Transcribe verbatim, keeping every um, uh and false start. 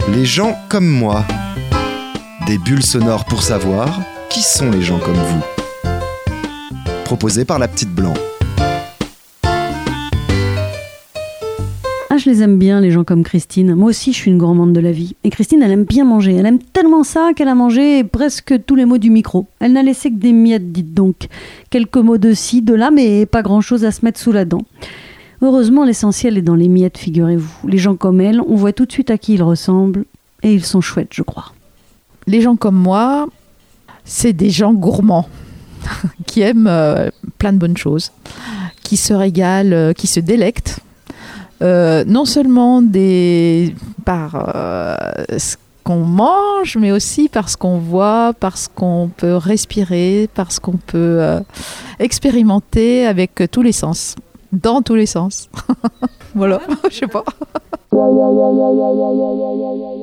Les gens comme moi. Des bulles sonores pour savoir qui sont les gens comme vous. Proposé par la petite Blanc. Ah, je les aime bien, les gens comme Christine. Moi aussi, je suis une gourmande de la vie. Et Christine, elle aime bien manger. Elle aime tellement ça qu'elle a mangé presque tous les mots du micro. Elle n'a laissé que des miettes, dites donc. Quelques mots de ci, de là, mais pas grand-chose à se mettre sous la dent. Heureusement, l'essentiel est dans les miettes, figurez-vous. Les gens comme elle, on voit tout de suite à qui ils ressemblent. Et ils sont chouettes, je crois. Les gens comme moi, c'est des gens gourmands qui aiment euh, plein de bonnes choses, qui se régalent, euh, qui se délectent. Euh, non seulement des, par euh, ce qu'on mange, mais aussi par ce qu'on voit, par ce qu'on peut respirer, par ce qu'on peut euh, expérimenter avec tous les sens, dans tous les sens. Voilà, je sais pas.